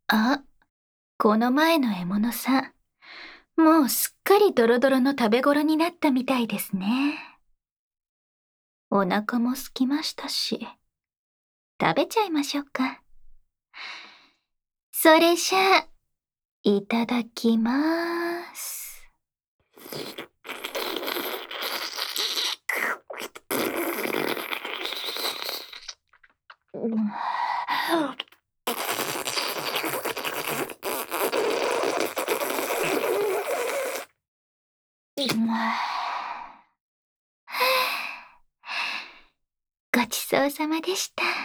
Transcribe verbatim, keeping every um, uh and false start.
あ、この前の獲物さん、もうすっかりドロドロの食べ頃になったみたいですね。お腹も空きましたし、食べちゃいましょうか。それじゃあ、いただきまーす。うん、ごちそうさまでした。